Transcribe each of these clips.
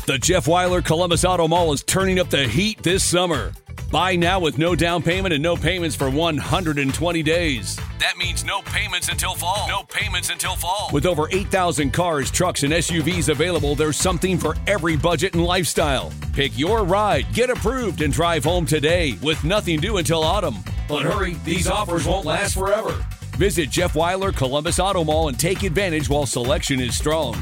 The Jeff Weiler Columbus Auto Mall is turning up the heat this summer. Buy now with no down payment and no payments for 120 days. That means no payments until fall. No payments until fall. With over 8,000 cars, trucks, and SUVs available, there's something for every budget and lifestyle. Pick your ride, get approved, and drive home today with nothing due until autumn. But hurry, these offers won't last forever. Visit Jeff Weiler Columbus Auto Mall and take advantage while selection is strong.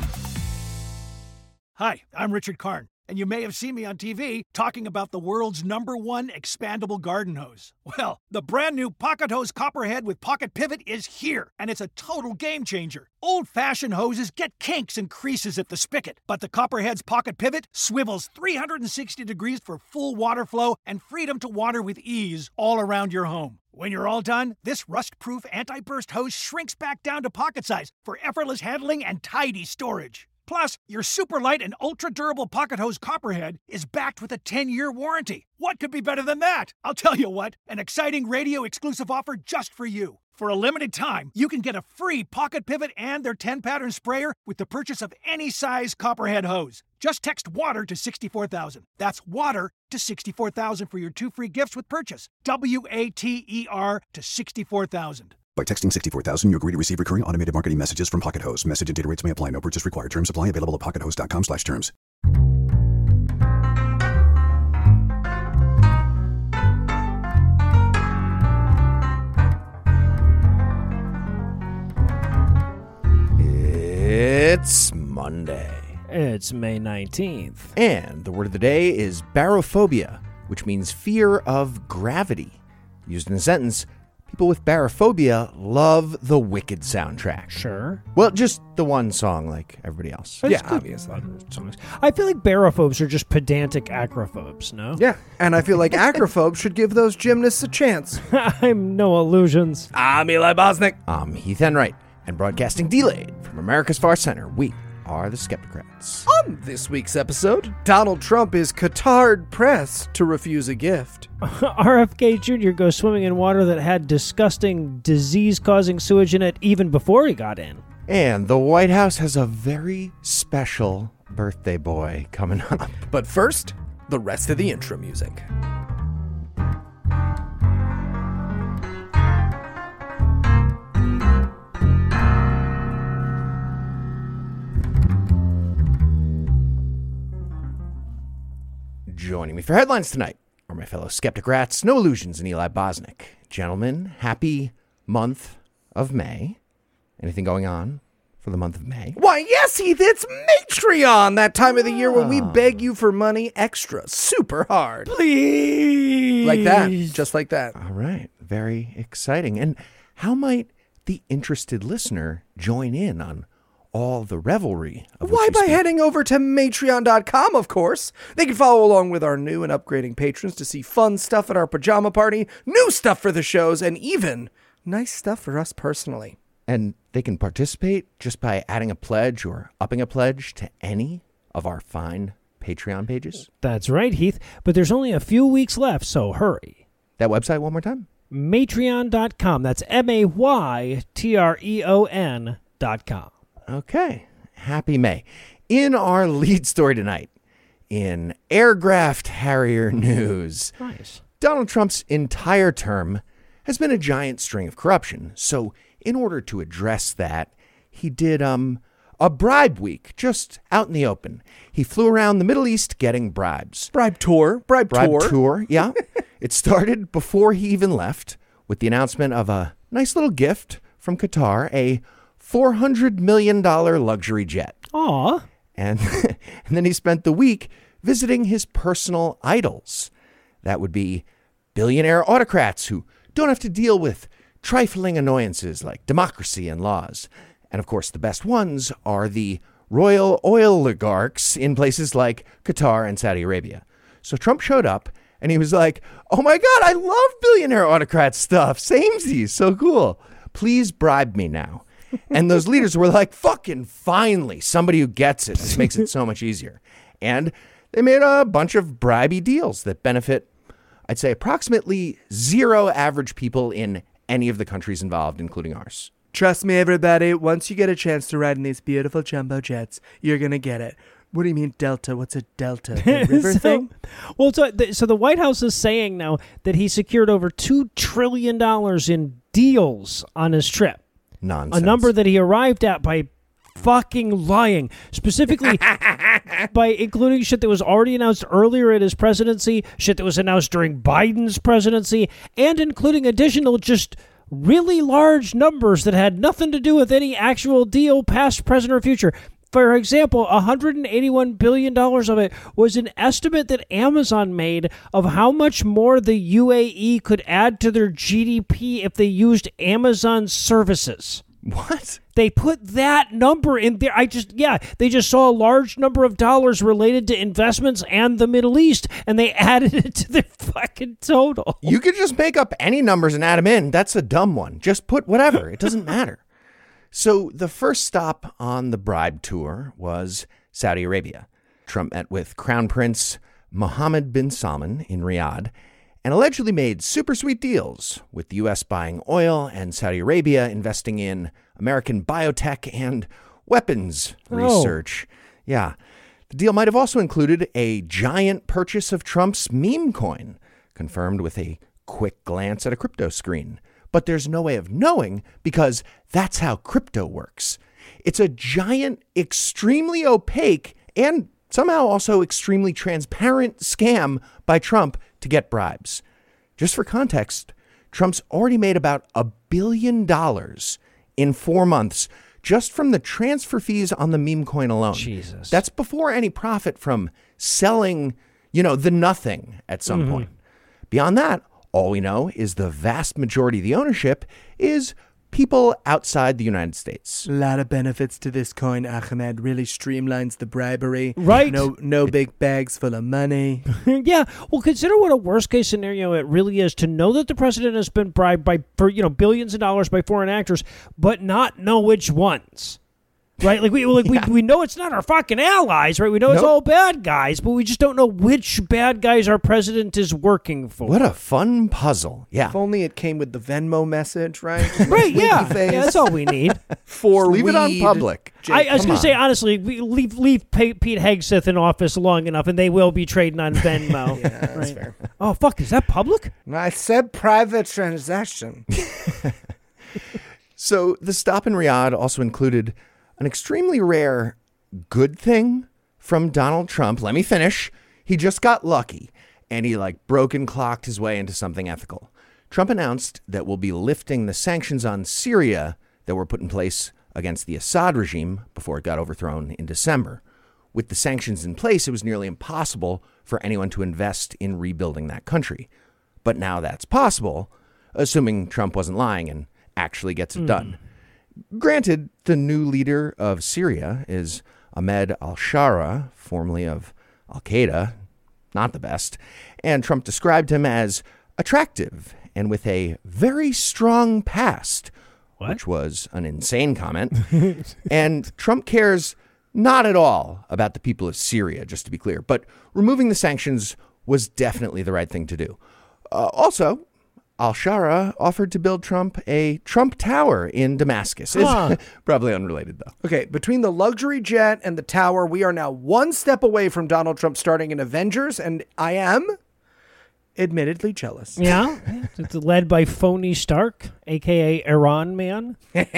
Hi, I'm Richard Karn, and you may have seen me on TV talking about the world's #1 expandable garden hose. Well, the brand new Pocket Hose Copperhead with Pocket Pivot is here, and it's a total game changer. Old-fashioned hoses get kinks and creases at the spigot, but the Copperhead's Pocket Pivot swivels 360 degrees for full water flow and freedom to water with ease all around your home. When you're all done, this rust-proof anti-burst hose shrinks back down to pocket size for effortless handling and tidy storage. Plus, your super light and ultra-durable Pocket Hose Copperhead is backed with a 10-year warranty. What could be better than that? I'll tell you what, an exciting radio-exclusive offer just for you. For a limited time, you can get a free Pocket Pivot and their 10-pattern sprayer with the purchase of any size Copperhead hose. Just text WATER to 64,000. That's WATER to 64,000 for your 2 free gifts with purchase. WATER to 64,000. By texting 64,000, you agree to receive recurring automated marketing messages from Pocket Hose. Message and data rates may apply. No purchase required. Terms apply. Available at pockethose.com/terms. It's Monday. It's May 19th. And the word of the day is barophobia, which means fear of gravity. Used in a sentence, people with barophobia love the Wicked soundtrack. Sure. Well, just the one song like everybody else. That's Yeah, good. obviously. Songs. I feel like barophobes are just pedantic acrophobes, no? Yeah, and I feel like acrophobes should give those gymnasts a chance. I'm no illusions. I'm Eli Bosnick. I'm Heath Enright, and broadcasting delayed from America's Far Center, we are the Skeptocrats. On this week's episode, Donald Trump is Qatar-pressed to refuse a gift. RFK Jr. goes swimming in water that had disgusting disease-causing sewage in it even before he got in. And the White House has a very special birthday boy coming up. But first, the rest of the intro music. Joining me for headlines tonight are my fellow Skeptocrats, No Illusions, and Eli Bosnick. Gentlemen, happy month of May. Anything going on for the month of May? Why, yes, Heath, it's Matreon, that time of the year when we beg you for money extra, super hard. Please! Like that, just like that. All right, very exciting. And how might the interested listener join in on all the revelry of Why, which we by speak? heading over to Matreon.com, of course. They can follow along with our new and upgrading patrons to see fun stuff at our pajama party, new stuff for the shows, and even nice stuff for us personally. And they can participate just by adding a pledge or upping a pledge to any of our fine Patreon pages. That's right, Heath. But there's only a few weeks left, so hurry. That website one more time? Matreon.com. That's MAYTREON.com. Okay. Happy May. In our lead story tonight, in Aircraft Harrier news, Nice. Donald Trump's entire term has been a giant string of corruption. So in order to address that, he did a bribe week just out in the open. He flew around the Middle East getting bribes. Bribe tour. Yeah. It started before he even left with the announcement of a nice little gift from Qatar, a $400 million luxury jet. Aw. And then he spent the week visiting his personal idols. That would be billionaire autocrats who don't have to deal with trifling annoyances like democracy and laws. And of course, the best ones are the royal oil oligarchs in places like Qatar and Saudi Arabia. So Trump showed up and he was like, "Oh my God, I love billionaire autocrat stuff. Samesies, so cool. Please bribe me now." And those leaders were like, fucking finally, somebody who gets it. This makes it so much easier. And they made a bunch of bribey deals that benefit, I'd say, approximately 0 average people in any of the countries involved, including ours. Trust me, everybody, once you get a chance to ride in these beautiful jumbo jets, you're going to get it. What do you mean delta? What's a delta? The river thing? Well, so the White House is saying now that he secured over $2 trillion in deals on his trip. Nonsense. A number that he arrived at by fucking lying. Specifically by including shit that was already announced earlier in his presidency, shit that was announced during Biden's presidency, and including additional just really large numbers that had nothing to do with any actual deal, past, present, or future. For example, $181 billion of it was an estimate that Amazon made of how much more the UAE could add to their GDP if they used Amazon services. What? They put that number in there. They just saw a large number of dollars related to investments and the Middle East, and they added it to their fucking total. You could just make up any numbers and add them in. That's a dumb one. Just put whatever. It doesn't matter. So the first stop on the bribe tour was Saudi Arabia. Trump met with Crown Prince Mohammed bin Salman in Riyadh and allegedly made super sweet deals with the U.S. buying oil and Saudi Arabia investing in American biotech and weapons research. Yeah. The deal might have also included a giant purchase of Trump's meme coin, confirmed with a quick glance at a crypto screen. But there's no way of knowing because that's how crypto works. It's a giant, extremely opaque, and somehow also extremely transparent scam by Trump to get bribes. Just for context, Trump's already made about $1 billion in 4 months just from the transfer fees on the meme coin alone. Jesus. That's before any profit from selling, the nothing at some point. Beyond that, all we know is the vast majority of the ownership is people outside the United States. A lot of benefits to this coin, Ahmed. Really streamlines the bribery. Right. No big bags full of money. Yeah. Well, consider what a worst case scenario it really is to know that the president has been bribed for billions of dollars by foreign actors, but not know which ones. Right? We know it's not our fucking allies, right? We know it's all bad guys, but we just don't know which bad guys our president is working for. What a fun puzzle. Yeah. If only it came with the Venmo message, right? Right, yeah. That's all we need. Leave it on public. I was going to say, honestly, leave Pete Hegseth in office long enough, and they will be trading on Venmo. Yeah, that's fair. Oh, fuck, is that public? I said private transaction. So the stop in Riyadh also included an extremely rare good thing from Donald Trump. Let me finish. He just got lucky, and he broken clocked his way into something ethical. Trump announced that we'll be lifting the sanctions on Syria that were put in place against the Assad regime before it got overthrown in December. With the sanctions in place, it was nearly impossible for anyone to invest in rebuilding that country. But now that's possible, assuming Trump wasn't lying and actually gets it done. Granted, the new leader of Syria is Ahmed al-Shara, formerly of al-Qaeda, not the best, and Trump described him as attractive and with a very strong past, which was an insane comment. And Trump cares not at all about the people of Syria, just to be clear, but removing the sanctions was definitely the right thing to do. Also, al-Shara offered to build Trump a Trump Tower in Damascus. It's probably unrelated, though. Okay, between the luxury jet and the tower, we are now one step away from Donald Trump starting an Avengers, and I am admittedly jealous. Yeah, it's led by Phony Stark, a.k.a. Iran Man.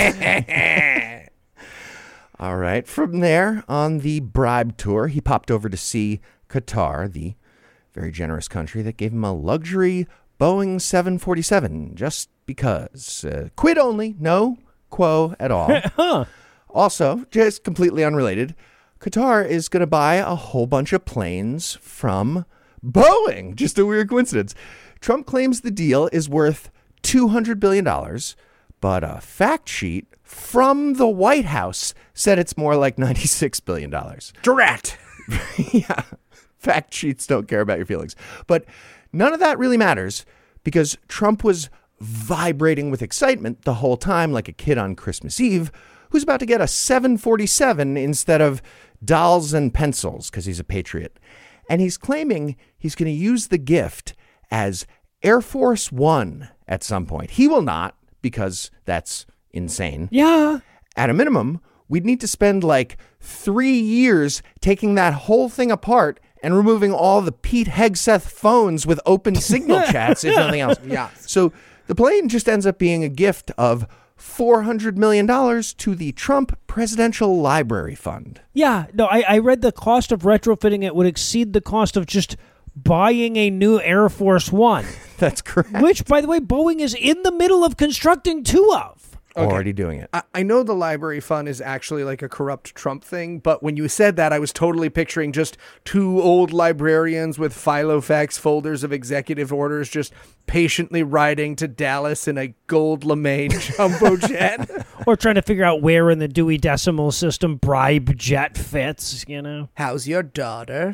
All right, from there, on the bribe tour, he popped over to see Qatar, the very generous country that gave him a luxury Boeing 747 just because. Quid only, no quo at all. Also, just completely unrelated, Qatar is going to buy a whole bunch of planes from Boeing. Just a weird coincidence. Trump claims the deal is worth $200 billion, but a fact sheet from the White House said it's more like $96 billion. Drat. Yeah. Fact sheets don't care about your feelings. But none of that really matters because Trump was vibrating with excitement the whole time like a kid on Christmas Eve who's about to get a 747 instead of dolls and pencils because he's a patriot. And he's claiming he's going to use the gift as Air Force One at some point. He will not because that's insane. Yeah. At a minimum, we'd need to spend like 3 years taking that whole thing apart and removing all the Pete Hegseth phones with open signal chats, if nothing else. Yeah. So the plane just ends up being a gift of $400 million to the Trump Presidential Library Fund. Yeah, no, I read the cost of retrofitting it would exceed the cost of just buying a new Air Force One. That's correct. Which, by the way, Boeing is in the middle of constructing 2 of. Already doing it. I know the library fund is actually like a corrupt Trump thing, but when you said that, I was totally picturing just 2 old librarians with Filofax folders of executive orders just patiently riding to Dallas in a gold LeMay jumbo jet. Or trying to figure out where in the Dewey Decimal System bribe jet fits, How's your daughter?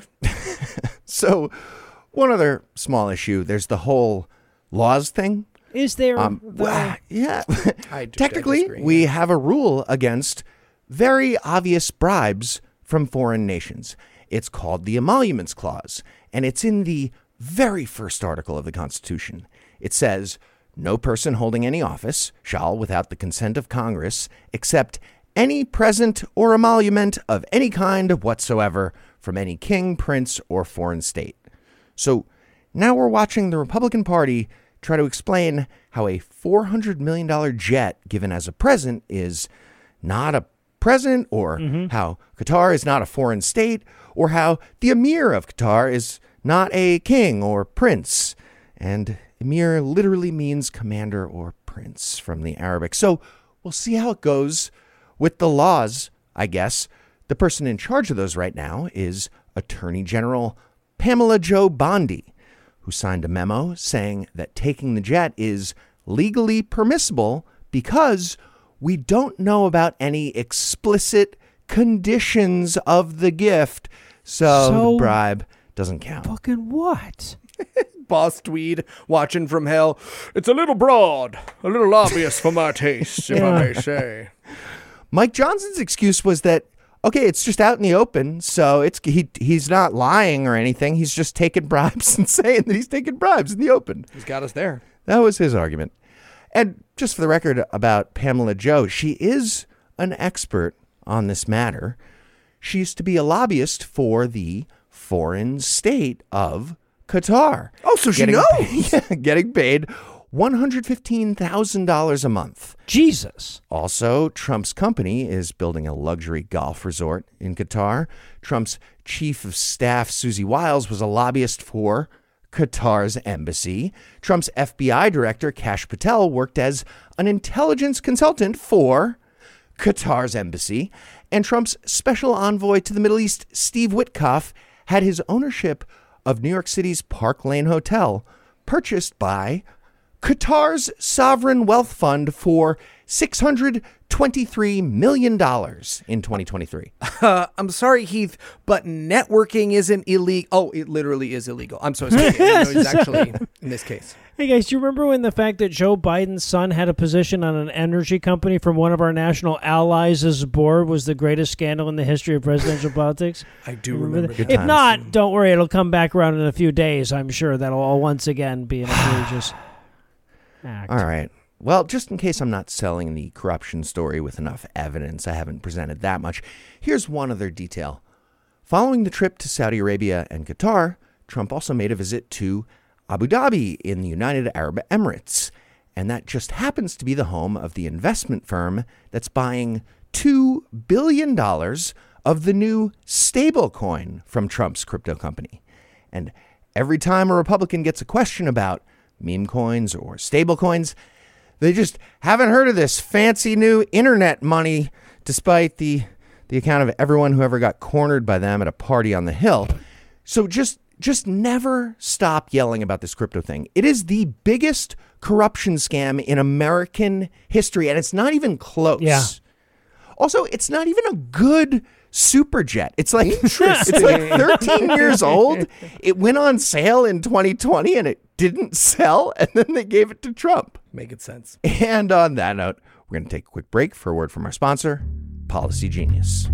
So one other small issue, there's the whole laws thing. Is there? Yeah. I Technically, disagree. we have a rule against very obvious bribes from foreign nations. It's called the Emoluments Clause, and it's in the very first article of the Constitution. It says, no person holding any office shall, without the consent of Congress, accept any present or emolument of any kind whatsoever from any king, prince, or foreign state. So now we're watching the Republican Party try to explain how a $400 million jet given as a present is not a present, or how Qatar is not a foreign state, or how the Emir of Qatar is not a king or prince. And Emir literally means commander or prince from the Arabic. So we'll see how it goes with the laws, I guess. The person in charge of those right now is Attorney General Pamela Jo Bondi, who signed a memo saying that taking the jet is legally permissible because we don't know about any explicit conditions of the gift, so the bribe doesn't count. Fucking what? Boss Tweed watching from hell. It's a little broad, a little obvious for my taste, if I may say. Mike Johnson's excuse was that, okay, it's just out in the open, so he's not lying or anything. He's just taking bribes and saying that he's taking bribes in the open. He's got us there. That was his argument. And just for the record about Pamela Jo, she is an expert on this matter. She used to be a lobbyist for the foreign state of Qatar. Oh, so she knows. Getting paid $115,000 a month. Jesus. Also, Trump's company is building a luxury golf resort in Qatar. Trump's chief of staff, Susie Wiles, was a lobbyist for Qatar's embassy. Trump's FBI director, Kash Patel, worked as an intelligence consultant for Qatar's embassy. And Trump's special envoy to the Middle East, Steve Witkoff, had his ownership of New York City's Park Lane Hotel purchased by Qatar's sovereign wealth fund for $623 million in 2023. I'm sorry, Heath, but networking isn't illegal. Oh, it literally is illegal. I'm so sorry. I didn't know it's actually in this case. Hey, guys, do you remember when the fact that Joe Biden's son had a position on an energy company from one of our national allies' board was the greatest scandal in the history of presidential politics? I do remember that. If not, don't worry. It'll come back around in a few days. I'm sure that'll all once again be an egregious act. All right. Well, just in case I'm not selling the corruption story with enough evidence, I haven't presented that much. Here's one other detail. Following the trip to Saudi Arabia and Qatar, Trump also made a visit to Abu Dhabi in the United Arab Emirates. And that just happens to be the home of the investment firm that's buying $2 billion of the new stablecoin from Trump's crypto company. And every time a Republican gets a question about meme coins or stablecoins, they just haven't heard of this fancy new internet money, despite the account of everyone who ever got cornered by them at a party on the Hill. So just never stop yelling about this crypto thing. It is the biggest corruption scam in American history, and it's not even close. Yeah. Also, it's not even a good super jet. It's like 13 years old. It went on sale in 2020 and it didn't sell, and then they gave it to Trump. Making sense. And on that note, we're going to take a quick break for a word from our sponsor, Policy Genius.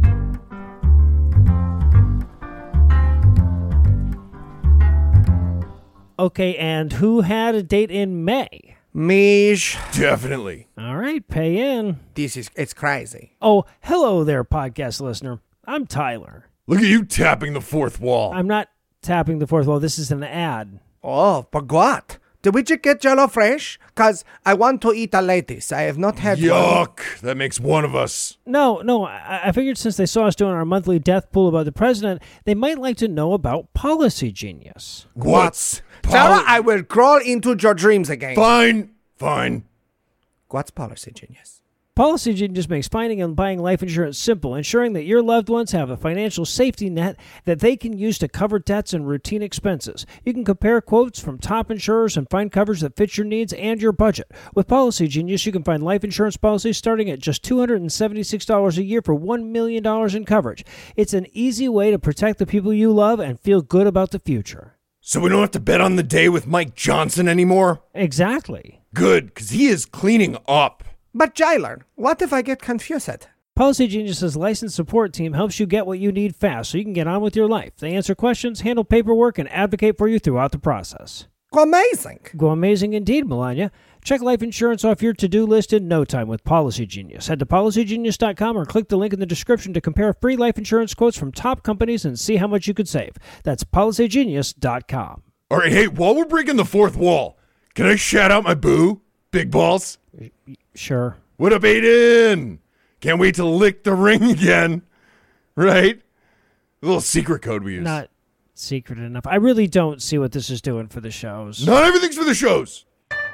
Okay, and who had a date in May? Mish. Definitely. All right, pay in. It's crazy. Oh, hello there, podcast listener. I'm Tyler. Look at you tapping the fourth wall. I'm not tapping the fourth wall. This is an ad. Oh, but what? Did we just get Jello fresh? Because I want to eat a lettuce. I have not had one. Yuck. That makes one of us. No, I figured since they saw us doing our monthly death pool about the president, they might like to know about Policy Genius. What's Sarah, I will crawl into your dreams again. Fine. What's Policy Genius? Policy Genius makes finding and buying life insurance simple, ensuring that your loved ones have a financial safety net that they can use to cover debts and routine expenses. You can compare quotes from top insurers and find coverage that fits your needs and your budget. With Policy Genius, you can find life insurance policies starting at just $276 a year for $1 million in coverage. It's an easy way to protect the people you love and feel good about the future. So we don't have to bet on the day with Mike Johnson anymore? Exactly. Good, because he is cleaning up. But Jailer, what if I get confused? Policy Genius's licensed support team helps you get what you need fast so you can get on with your life. They answer questions, handle paperwork, and advocate for you throughout the process. Amazing. Go amazing indeed, Melania. Check life insurance off your to-do list in no time with Policy Genius. Head to policygenius.com or click the link in the description to compare free life insurance quotes from top companies and see how much you could save. That's policygenius.com. All right, hey, while we're breaking the fourth wall, can I shout out my boo, Big Balls? Sure. What up, Aiden? Can't wait to lick the ring again. Right? A little secret code we use. Not secret enough. I really don't see what this is doing for the shows. Not everything's for the shows.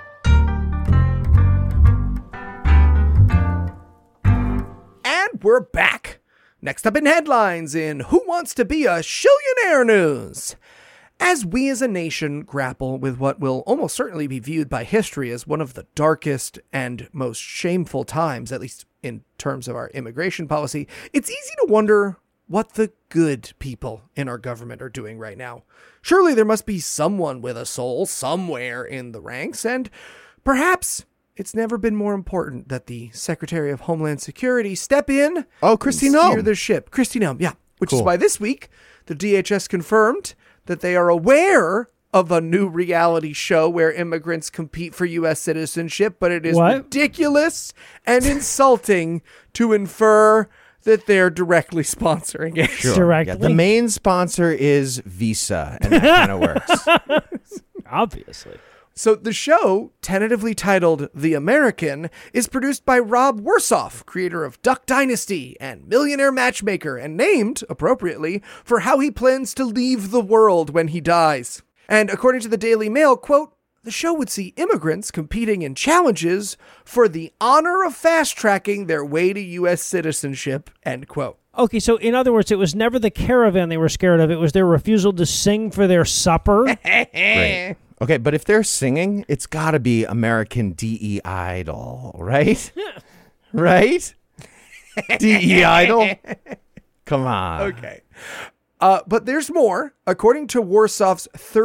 And we're back. Next up in headlines in Who Wants to Be a Shillionaire News. As we as a nation grapple with what will almost certainly be viewed by history as one of the darkest and most shameful times, at least in terms of our immigration policy, it's easy to wonder what the good people in our government are doing right now. Surely there must be someone with a soul somewhere in the ranks, and perhaps it's never been more important that the Secretary of Homeland Security step in Kristi and Noem. steer the ship. Kristi Noem, yeah. Which is Cool. why this week, the DHS confirmed that they are aware of a new reality show where immigrants compete for U.S. citizenship, but it is ridiculous and insulting to infer that they're directly sponsoring it. Sure. Directly. Yeah, the main sponsor is Visa, and that kind of works. Obviously. So the show, tentatively titled The American, is produced by Rob Warsoff, creator of Duck Dynasty and Millionaire Matchmaker, and named, appropriately, for how he plans to leave the world when he dies. And according to the Daily Mail, quote, the show would see immigrants competing in challenges for the honor of fast-tracking their way to U.S. citizenship, end quote. Okay, so in other words, it was never the caravan they were scared of. It was their refusal to sing for their supper. Great. Okay, but if they're singing, it's got to be American DE Idol, right? Right? DE Idol? Come on. Okay. But there's more. According to Warsoff's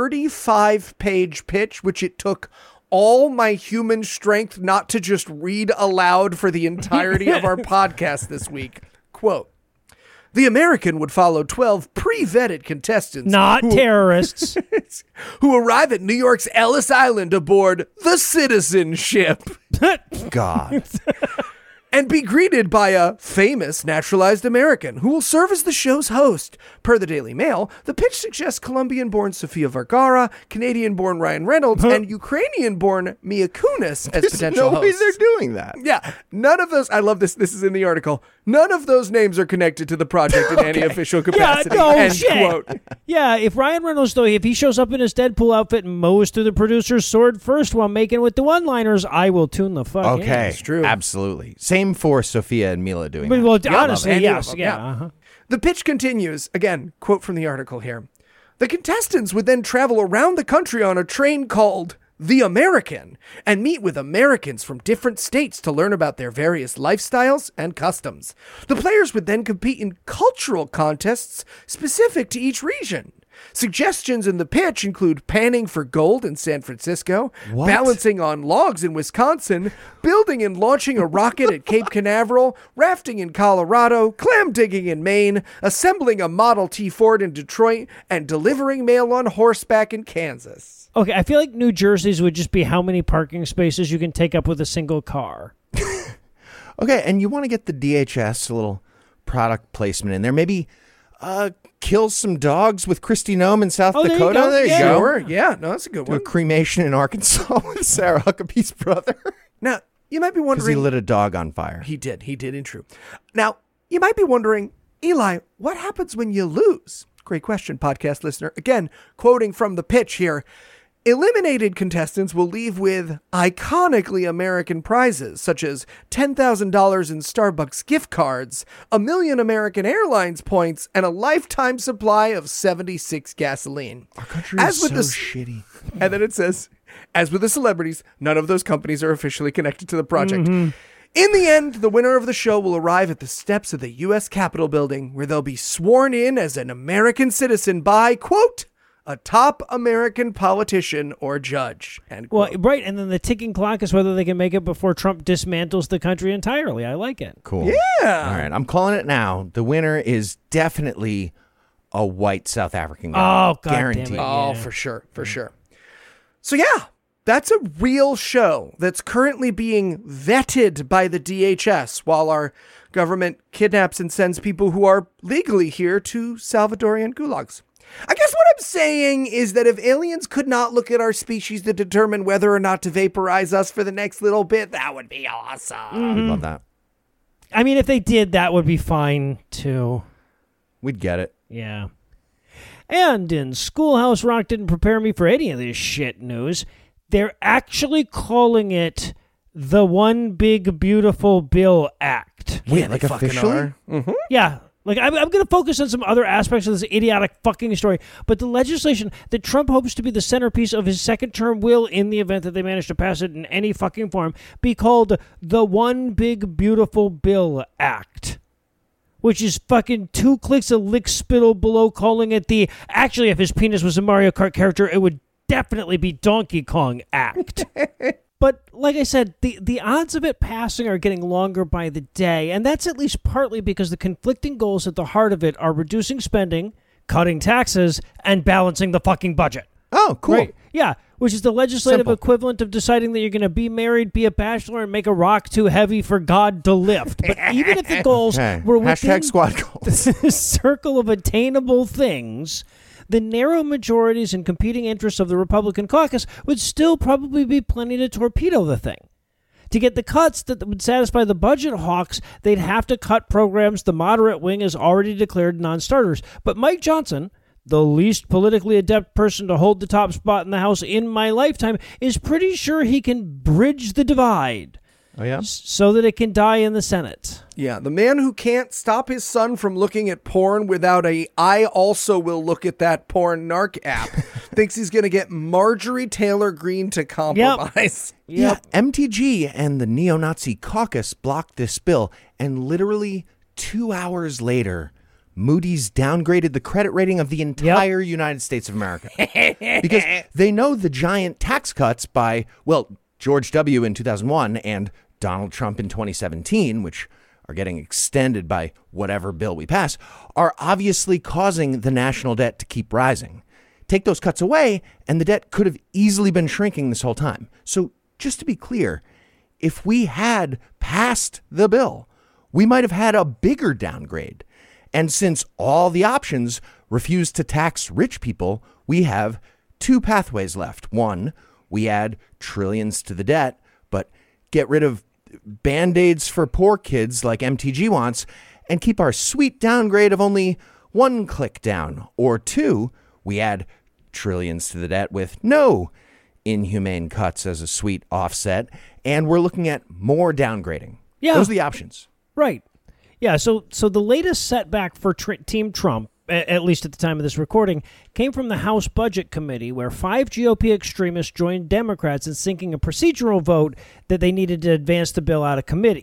35-page pitch, which it took all my human strength not to just read aloud for the entirety of our podcast this week, quote, The American would follow 12 pre-vetted contestants. Not terrorists. Who arrive at New York's Ellis Island aboard the Citizenship. God. And be greeted by a famous naturalized American who will serve as the show's host. Per the Daily Mail, the pitch suggests Colombian-born Sofia Vergara, Canadian-born Ryan Reynolds, and Ukrainian-born Mia Kunis as potential No way hosts. they're doing that. Yeah, none of those, I love this, this is in the article, none of those names are connected to the project in any official capacity. no End shit. quote. Yeah, if Ryan Reynolds, though, if he shows up in his Deadpool outfit and mows through the producer's sword first while making with the one-liners, I will tune the fuck in. Okay. It's true. Absolutely. Same for Sophia and Mila doing But, that. well, Yeah, honestly, any of yes. them, Yeah. yeah. Uh-huh. The pitch continues. Again, quote from the article here. The contestants would then travel around the country on a train called The American and meet with Americans from different states to learn about their various lifestyles and customs. The players would then compete in cultural contests specific to each region. Suggestions in the pitch include panning for gold in San Francisco, What? balancing on logs in Wisconsin, building and launching a rocket at Cape Canaveral, rafting in Colorado, clam digging in Maine, assembling a Model T Ford in Detroit, and delivering mail on horseback in Kansas. Okay, I feel like New Jersey's would just be how many parking spaces you can take up with a single car. Okay, and you want to get the DHS a little product placement in there. Maybe kill some dogs with Kristi Noem in South Oh, there you Dakota. go. There you Yeah. go. Sure. Yeah, no, that's a good Do a one. cremation in Arkansas with Sarah Huckabee's brother. Now, you might be Because he wondering... lit a dog on fire. He did in true. Now, you might be wondering, Eli, what happens when you lose? Great question, podcast listener. Again, quoting from the pitch here. Eliminated contestants will leave with iconically American prizes, such as $10,000 in Starbucks gift cards, 1 million American Airlines points, and a lifetime supply of 76 gasoline. Our country As is with so this- shitty. And then it says, as with the celebrities, none of those companies are officially connected to the project. In the end, the winner of the show will arrive at the steps of the U.S. Capitol building, where they'll be sworn in as an American citizen by, quote, a top American politician or judge. End Well, quote. right, and then the ticking clock is whether they can make it before Trump dismantles the country entirely. I like it. Cool. Yeah. All right, I'm calling it now. The winner is definitely a white South African guy. Oh, God damn it. Guaranteed. Oh, Yeah. for sure. So yeah, that's a real show that's currently being vetted by the DHS while our government kidnaps and sends people who are legally here to Salvadorian gulags. I guess what I'm saying is that if aliens could not look at our species to determine whether or not to vaporize us for the next little bit, that would be awesome. We'd love that. I mean, if they did, that would be fine, too. We'd get it. Yeah. And in Schoolhouse Rock didn't prepare me for any of this shit news. They're actually calling it the One Big Beautiful Bill Act. Wait, like they fucking officially? are. Yeah. Like, I'm going to focus on some other aspects of this idiotic fucking story, but the legislation that Trump hopes to be the centerpiece of his second term will, in the event that they manage to pass it in any fucking form, be called the One Big Beautiful Bill Act. Which is fucking 2 clicks of lick spittle below calling it the... Actually, if his penis was a Mario Kart character, it would definitely be Donkey Kong Act. But like I said, the odds of it passing are getting longer by the day, and that's at least partly because the conflicting goals at the heart of it are reducing spending, cutting taxes, and balancing the fucking budget. Oh, cool. Right? Yeah, which is the legislative Simple. equivalent of deciding that you're going to be married, be a bachelor, and make a rock too heavy for God to lift. But even if the goals Okay. were within Hashtag squad goals. the circle of attainable things, the narrow majorities and competing interests of the Republican caucus would still probably be plenty to torpedo the thing. To get the cuts that would satisfy the budget hawks, they'd have to cut programs the moderate wing has already declared non-starters. But Mike Johnson, the least politically adept person to hold the top spot in the House in my lifetime, is pretty sure he can bridge the divide Oh, yeah? so that it can die in the Senate. Yeah, the man who can't stop his son from looking at porn without a I also will look at that porn narc app thinks he's going to get Marjorie Taylor Greene to compromise. Yeah, MTG and the neo-Nazi caucus blocked this bill, and literally 2 hours later, Moody's downgraded the credit rating of the entire United States of America. Because they know the giant tax cuts by, well, George W. in 2001 and Donald Trump in 2017, which are getting extended by whatever bill we pass, are obviously causing the national debt to keep rising. Take those cuts away, and the debt could have easily been shrinking this whole time. So just to be clear, if we had passed the bill, we might have had a bigger downgrade. And since all the options refuse to tax rich people, we have 2 pathways left. One, we add trillions to the debt, but get rid of Band-Aids for poor kids like MTG wants, and keep our sweet downgrade of only 1 click down. Or 2, we add trillions to the debt with no inhumane cuts as a sweet offset, and we're looking at more downgrading. Yeah. Those are the options. Right. Yeah, so the latest setback for Team Trump, at least at the time of this recording, came from the House Budget Committee, where 5 GOP extremists joined Democrats in sinking a procedural vote that they needed to advance the bill out of committee.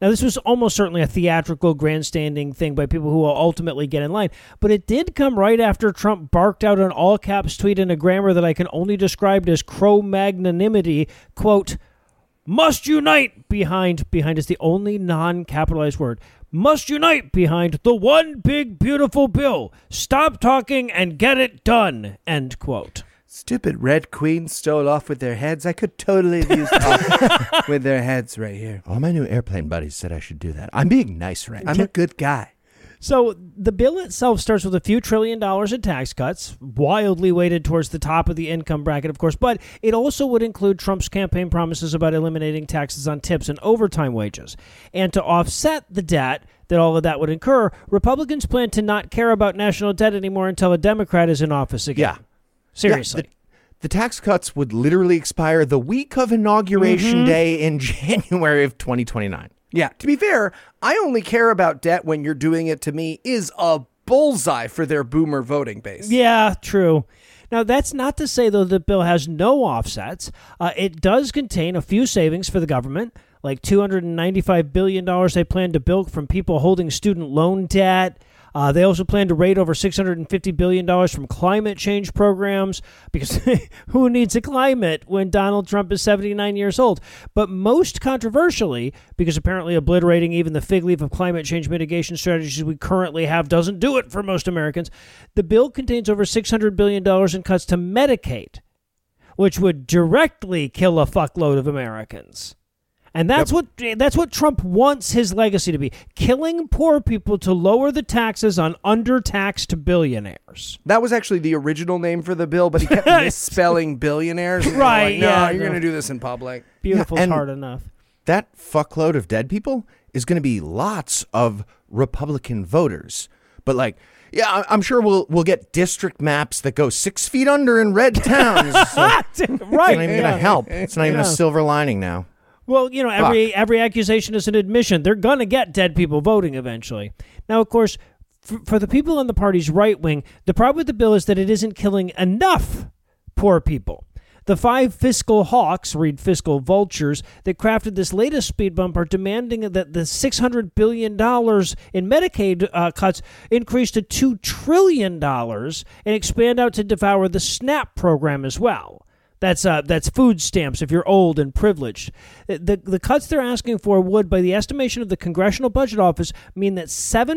Now, this was almost certainly a theatrical, grandstanding thing by people who will ultimately get in line, but it did come right after Trump barked out an all-caps tweet in a grammar that I can only describe as Cro-Magnanimity, quote, "Must unite behind is the only non-capitalized word, must unite behind the one big beautiful bill. Stop talking and get it done," end quote. Stupid Red Queen stole off with their heads. I could totally have used off with their heads right here. All my new airplane buddies said I should do that. I'm being nice, right? I'm a good guy. So the bill itself starts with a few $1 trillion in tax cuts, wildly weighted towards the top of the income bracket, of course, but it also would include Trump's campaign promises about eliminating taxes on tips and overtime wages. And to offset the debt that all of that would incur, Republicans plan to not care about national debt anymore until a Democrat is in office again. Yeah. Seriously. Yeah, the tax cuts would literally expire the week of Inauguration Day in January of 2029. Yeah, to be fair, I only care about debt when you're doing it to me is a bullseye for their boomer voting base. Yeah, true. Now, that's not to say, though, the bill has no offsets. It does contain a few savings for the government, like $295 billion they plan to bilk from people holding student loan debt. They also plan to raid over $650 billion from climate change programs, because who needs a climate when Donald Trump is 79 years old? But most controversially, because apparently obliterating even the fig leaf of climate change mitigation strategies we currently have doesn't do it for most Americans, the bill contains over $600 billion in cuts to Medicaid, which would directly kill a fuckload of Americans. And that's what Trump wants his legacy to be, killing poor people to lower the taxes on undertaxed billionaires. That was actually the original name for the bill, but he kept misspelling billionaires. And Right, no, yeah, you're no. going to do this in public. Beautiful's and hard enough. That fuckload of dead people is going to be lots of Republican voters. But yeah, I'm sure we'll get district maps that go 6 feet under in red towns. So Right. it's not even going to help. It's not even a silver lining now. Well, every accusation is an admission. They're going to get dead people voting eventually. Now, of course, for the people on the party's right wing, the problem with the bill is that it isn't killing enough poor people. The 5 fiscal hawks, read fiscal vultures, that crafted this latest speed bump are demanding that the $600 billion in Medicaid cuts increase to $2 trillion and expand out to devour the SNAP program as well. That's food stamps if you're old and privileged. The cuts they're asking for would, by the estimation of the Congressional Budget Office, mean that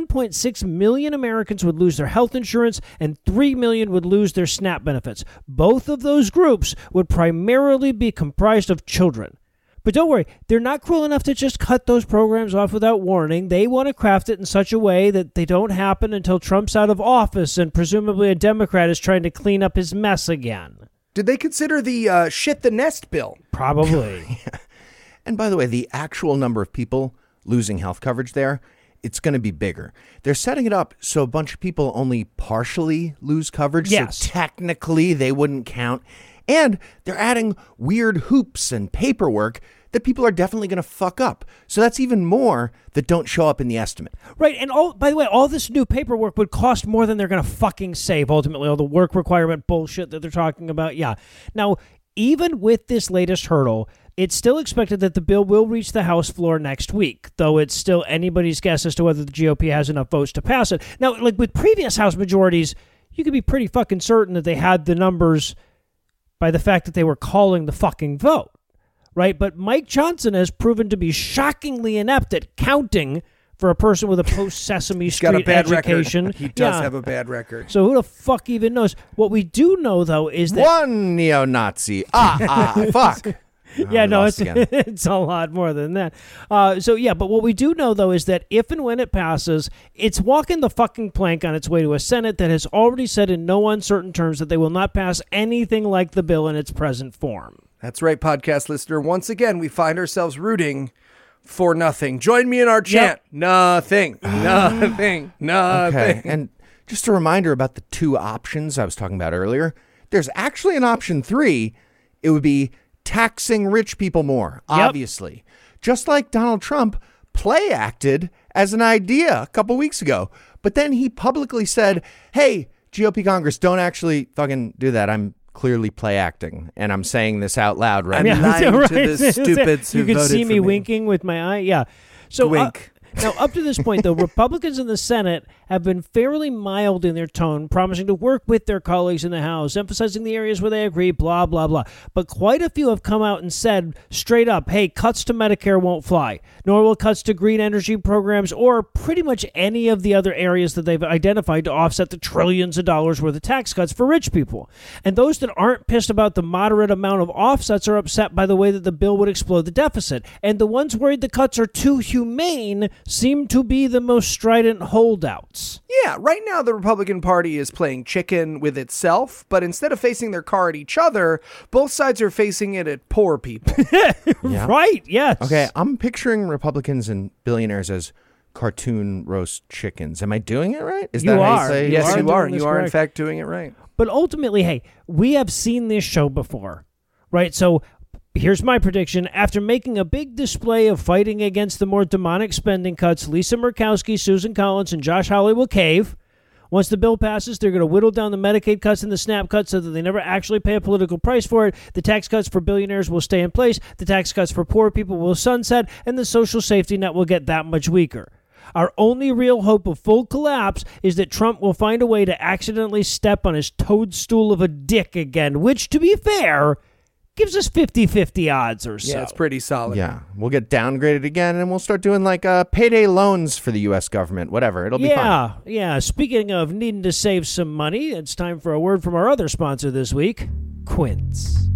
7.6 million Americans would lose their health insurance and 3 million would lose their SNAP benefits. Both of those groups would primarily be comprised of children. But don't worry, they're not cruel enough to just cut those programs off without warning. They want to craft it in such a way that they don't happen until Trump's out of office and presumably a Democrat is trying to clean up his mess again. Did they consider the shit the nest bill? Probably. And by the way, the actual number of people losing health coverage there, it's going to be bigger. They're setting it up so a bunch of people only partially lose coverage. Yes. So technically they wouldn't count. And they're adding weird hoops and paperwork that people are definitely going to fuck up. So that's even more that don't show up in the estimate. Right, and by the way, all this new paperwork would cost more than they're going to fucking save, ultimately, all the work requirement bullshit that they're talking about. Yeah. Now, even with this latest hurdle, it's still expected that the bill will reach the House floor next week, though it's still anybody's guess as to whether the GOP has enough votes to pass it. Now, like with previous House majorities, you could be pretty fucking certain that they had the numbers by the fact that they were calling the fucking vote. Right, but Mike Johnson has proven to be shockingly inept at counting for a person with a post-Sesame Street got a bad education. Record. He does have a bad record. So who the fuck even knows? What we do know, though, is that... One neo-Nazi. Fuck. Yeah, no, lost again. it's a lot more than that. But what we do know, though, is that if and when it passes, it's walking the fucking plank on its way to a Senate that has already said in no uncertain terms that they will not pass anything like the bill in its present form. That's right, podcast listener. Once again, we find ourselves rooting for nothing. Join me in our chant. Yep. Nothing. Nothing. Nothing. Okay. And just a reminder about the 2 options I was talking about earlier. There's actually an option 3. It would be taxing rich people more, obviously. Just like Donald Trump play acted as an idea a couple weeks ago. But then he publicly said, hey, GOP Congress, don't actually fucking do that. I'm clearly play acting, and I'm saying this out loud right now. Lying to the stupids who you can voted see me for winking with my eye. Yeah. So, Wink. Now, up to this point, the Republicans in the Senate have been fairly mild in their tone, promising to work with their colleagues in the House, emphasizing the areas where they agree, blah, blah, blah. But quite a few have come out and said straight up, hey, cuts to Medicare won't fly, nor will cuts to green energy programs or pretty much any of the other areas that they've identified to offset the trillions of dollars worth of tax cuts for rich people. And those that aren't pissed about the moderate amount of offsets are upset by the way that the bill would explode the deficit. And the ones worried the cuts are too humane seem to be the most strident holdouts. Yeah, right now the Republican Party is playing chicken with itself, but instead of facing their car at each other, both sides are facing it at poor people. Yeah. Right, yes. Okay, I'm picturing Republicans and billionaires as cartoon roast chickens. Am I doing it right? Is You that how are. you say? Yes, are you doing are. this You are, in correct. fact, doing it right. But ultimately, hey, we have seen this show before, right? So here's my prediction. After making a big display of fighting against the more demonic spending cuts, Lisa Murkowski, Susan Collins, and Josh Hawley will cave. Once the bill passes, they're going to whittle down the Medicaid cuts and the SNAP cuts so that they never actually pay a political price for it. The tax cuts for billionaires will stay in place. The tax cuts for poor people will sunset, and the social safety net will get that much weaker. Our only real hope of full collapse is that Trump will find a way to accidentally step on his toadstool of a dick again, which, to be fair, gives us 50-50 odds or so. Yeah, it's pretty solid. Yeah, we'll get downgraded again, and we'll start doing like payday loans for the U.S. government. Whatever, it'll be fun. Yeah. Speaking of needing to save some money, it's time for a word from our other sponsor this week, Quince.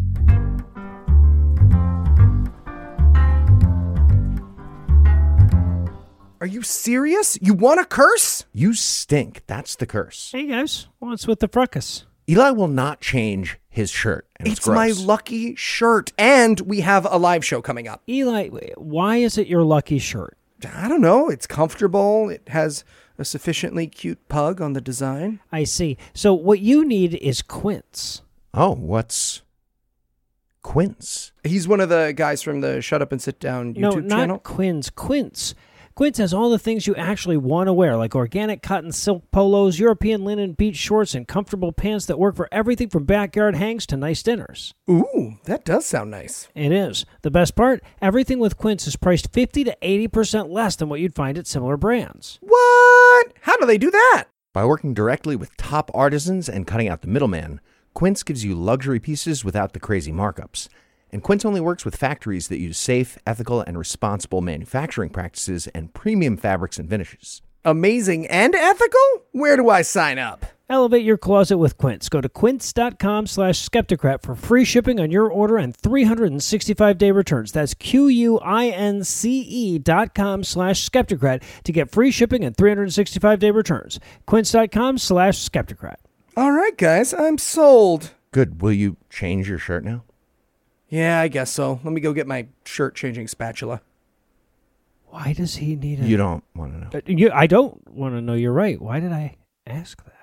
Are you serious? You want to curse? You stink. That's the curse. Hey guys, what's with the fracas? Eli will not change his shirt. And it's my gross. lucky shirt. And we have a live show coming up. Eli, why is it your lucky shirt? I don't know. It's comfortable. It has a sufficiently cute pug on the design. I see. So what you need is Quince. Oh, what's Quince? He's one of the guys from the Shut Up and Sit Down YouTube No, not channel. Quince. Quince. Quince has all the things you actually want to wear, like organic cotton silk polos, European linen beach shorts, and comfortable pants that work for everything from backyard hangs to nice dinners. Ooh, that does sound nice. It is. The best part? Everything with Quince is priced 50 to 80% less than what you'd find at similar brands. What? How do they do that? By working directly with top artisans and cutting out the middleman, Quince gives you luxury pieces without the crazy markups. And Quince only works with factories that use safe, ethical, and responsible manufacturing practices and premium fabrics and finishes. Amazing and ethical? Where do I sign up? Elevate your closet with Quince. Go to quince.com/skeptocrat for free shipping on your order and 365-day returns. That's QUINCE.com/skeptocrat to get free shipping and 365-day returns. Quince.com/skeptocrat. All right, guys, I'm sold. Good. Will you change your shirt now? Yeah, I guess so. Let me go get my shirt-changing spatula. Why does he need You don't want to know. I don't want to know. You're right. Why did I ask that?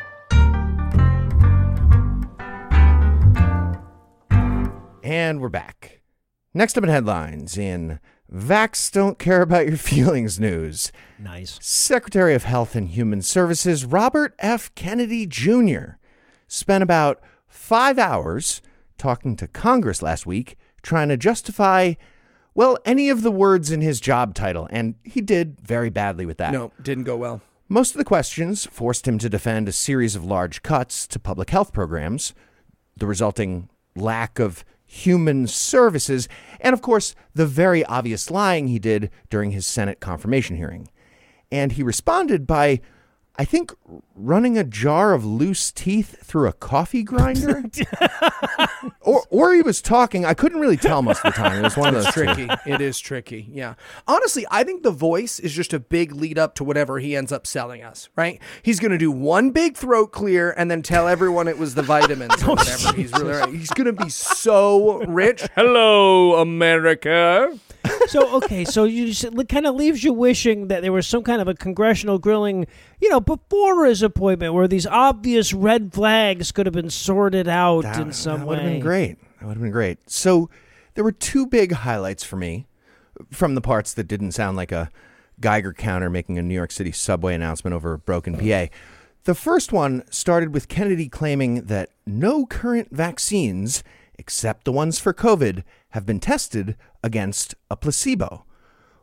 And we're back. Next up in headlines in Vax Don't Care About Your Feelings news. Nice. Secretary of Health and Human Services Robert F. Kennedy Jr. spent about 5 hours talking to Congress last week trying to justify, well, any of the words in his job title, and he did very badly with that. No, didn't go well. Most of the questions forced him to defend a series of large cuts to public health programs, the resulting lack of human services, and of course, the very obvious lying he did during his Senate confirmation hearing. And he responded by, I think, running a jar of loose teeth through a coffee grinder. or he was talking. I couldn't really tell most of the time. It was one of those It's tricky. It is tricky. Yeah. Honestly, I think the voice is just a big lead up to whatever he ends up selling us, right? He's going to do one big throat clear and then tell everyone it was the vitamins or whatever. He's really right. He's going to be so rich. Hello, America. So it kind of leaves you wishing that there was some kind of a congressional grilling, before his appointment where these obvious red flags could have been sorted out in some that way. would have been great. That would have been great. So there were two big highlights for me from the parts that didn't sound like a Geiger counter making a New York City subway announcement over a broken PA. The first one started with Kennedy claiming that no current vaccines, except the ones for COVID, have been tested against a placebo,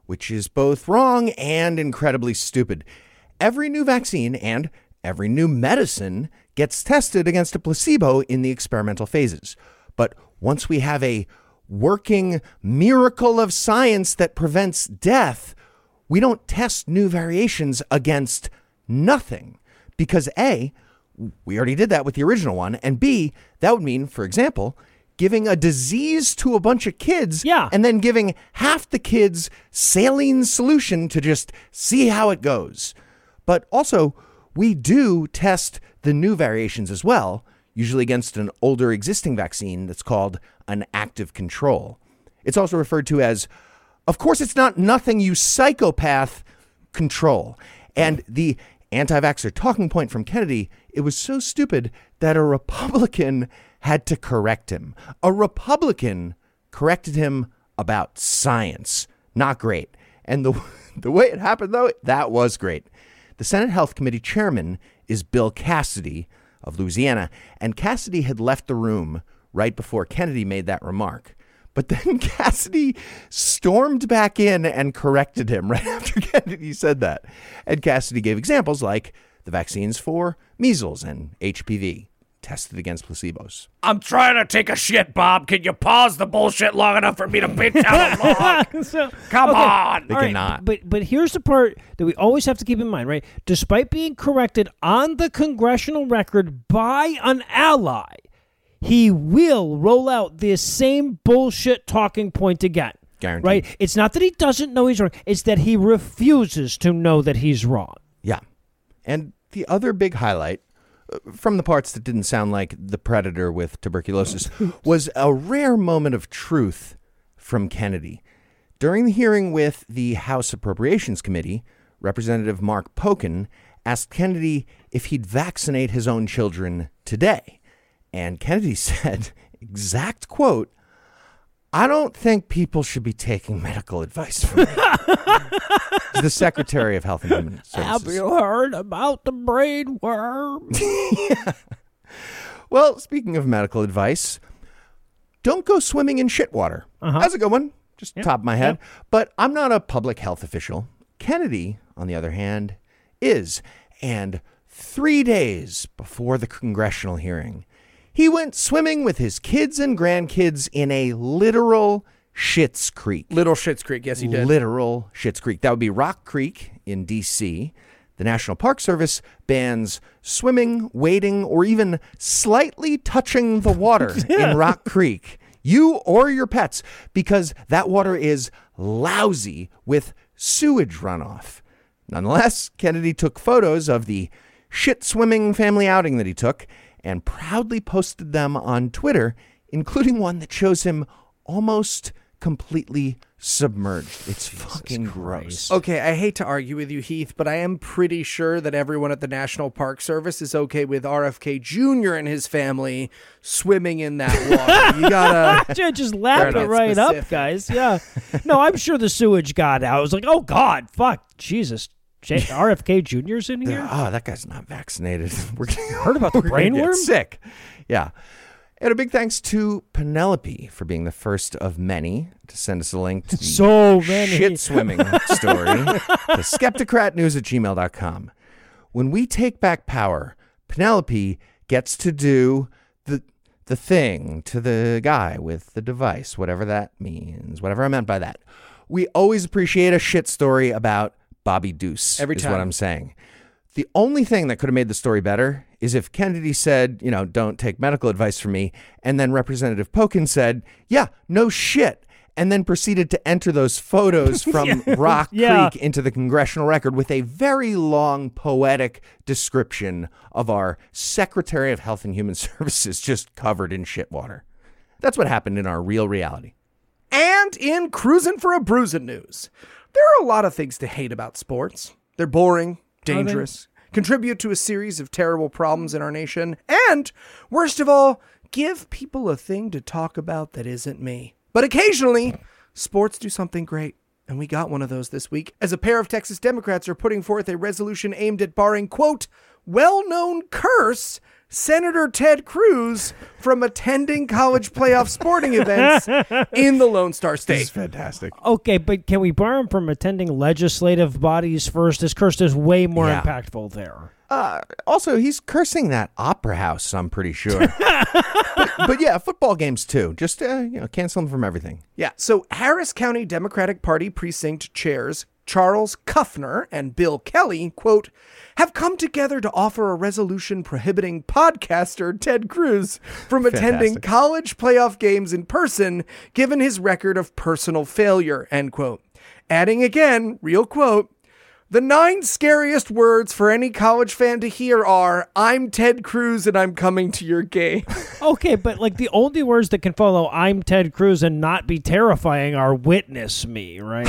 which is both wrong and incredibly stupid. Every new vaccine and every new medicine gets tested against a placebo in the experimental phases. But once we have a working miracle of science that prevents death, we don't test new variations against nothing. Because A, we already did that with the original one, and B, that would mean, for example, giving a disease to a bunch of kids and then giving half the kids saline solution to just see how it goes. But also, we do test the new variations as well, usually against an older existing vaccine that's called an active control. It's also referred to as, of course, it's not nothing, you psychopath, control. And the anti-vaxxer talking point from Kennedy, it was so stupid that a Republican had to correct him. A Republican corrected him about science. Not great. And the way it happened, though, that was great. The Senate Health Committee chairman is Bill Cassidy of Louisiana, and Cassidy had left the room right before Kennedy made that remark. But then Cassidy stormed back in and corrected him right after Kennedy said that. And Cassidy gave examples like the vaccines for measles and HPV tested against placebos. I'm trying to take a shit, Bob. Can you pause the bullshit long enough for me to pinch out a log? Come on. They cannot. But here's the part that we always have to keep in mind, right? Despite being corrected on the congressional record by an ally, he will roll out this same bullshit talking point again. Guaranteed. Right? It's not that he doesn't know he's wrong. It's that he refuses to know that he's wrong. Yeah. And the other big highlight, from the parts that didn't sound like the Predator with tuberculosis, was a rare moment of truth from Kennedy. During the hearing with the House Appropriations Committee, Representative Mark Pocan asked Kennedy if he'd vaccinate his own children today. And Kennedy said, exact quote, "I don't think people should be taking medical advice from me." He's the Secretary of Health and Human Services. Have you heard about the brain worm? Yeah. Well, speaking of medical advice, don't go swimming in shit water. That's a good one. Just top of my head. But I'm not a public health official. Kennedy, on the other hand, is. And 3 days before the congressional hearing, he went swimming with his kids and grandkids in a literal Schitt's Creek. Little Schitt's Creek, yes, he did. Literal Schitt's Creek. That would be Rock Creek in D.C. The National Park Service bans swimming, wading, or even slightly touching the water in Rock Creek, you or your pets, because that water is lousy with sewage runoff. Nonetheless, Kennedy took photos of the shit swimming family outing that he took and proudly posted them on Twitter, including one that shows him almost completely submerged. It's fucking gross. Okay, I hate to argue with you, Heath, but I am pretty sure that everyone at the National Park Service is okay with RFK Jr. and his family swimming in that water. You gotta just lap it right up, guys. Yeah. No, I'm sure the sewage got out. I was like, oh, God, fuck, Jesus. RFK Jr.'s in here? Oh, that guy's not vaccinated. Heard about the brain worm? Sick. Yeah. And a big thanks to Penelope for being the first of many to send us a link to the shit swimming story to skepticratnews@gmail.com. When we take back power, Penelope gets to do the thing to the guy with the device, whatever that means, whatever I meant by that. We always appreciate a shit story about Bobby Deuce. Every is time. what I'm saying. The only thing that could have made the story better is if Kennedy said, don't take medical advice from me, and then Representative Pocan said, yeah, no shit, and then proceeded to enter those photos from Rock Creek into the congressional record with a very long poetic description of our Secretary of Health and Human Services just covered in shit water. That's what happened in our real reality. And in Cruisin' for a Bruisin' news, there are a lot of things to hate about sports. They're boring, dangerous, contribute to a series of terrible problems in our nation, and, worst of all, give people a thing to talk about that isn't me. But occasionally, sports do something great, and we got one of those this week, as a pair of Texas Democrats are putting forth a resolution aimed at barring, quote, well-known curse Senator Ted Cruz from attending college playoff sporting events in the Lone Star State. This is fantastic. Okay, but can we bar him from attending legislative bodies first? His curse is way more Yeah. impactful there. Also, he's cursing that opera house, I'm pretty sure. but yeah, football games too. Just, cancel them from everything. Yeah, so Harris County Democratic Party precinct chairs Charles Kuffner and Bill Kelly, quote, have come together to offer a resolution prohibiting podcaster Ted Cruz from attending Fantastic. college playoff games in person, given his record of personal failure, end quote. Adding again, real quote, the 9 scariest words for any college fan to hear are, I'm Ted Cruz and I'm coming to your game. Okay, but like the only words that can follow I'm Ted Cruz and not be terrifying are witness me, right?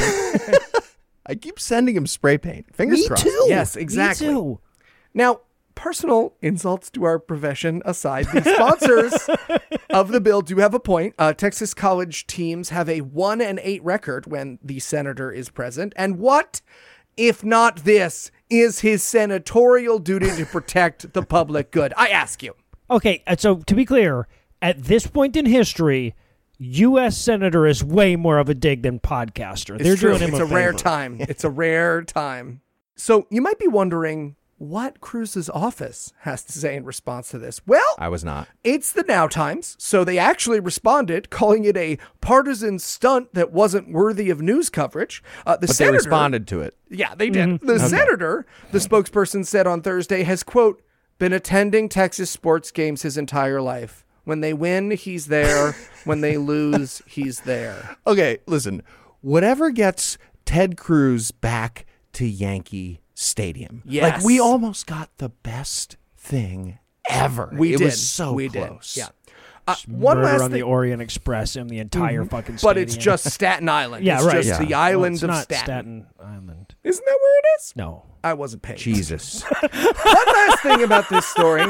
I keep sending him spray paint. Fingers Me crossed. too. Yes, exactly. Me too. Now, personal insults to our profession aside, the sponsors of the bill do have a point. Texas college teams have a 1-8 record when the senator is present. And what, if not this, is his senatorial duty to protect the public good? I ask you. Okay, so to be clear, at this point in history, U.S. Senator is way more of a dig than podcaster. They're It's true. doing him It's a rare favor. time. It's a rare time. So you might be wondering what Cruz's office has to say in response to this. Well, I was not. it's the Now Times, so they actually responded, calling it a partisan stunt that wasn't worthy of news coverage. But they responded to it. Yeah, they did. The senator, the spokesperson said on Thursday, has, quote, been attending Texas sports games his entire life. When they win, he's there. When they lose, he's there. Okay, listen. Whatever gets Ted Cruz back to Yankee Stadium. Yes. Like, we almost got the best thing ever. We it did. was so we close. Did. Yeah. One Murder last on thing. the Orient Express and the entire fucking But stadium. it's just Staten Island. Yeah, it's right. just Yeah. the island it's of not Staten. Island. Isn't that where it is? No. I wasn't paying. Jesus. One last thing about this story.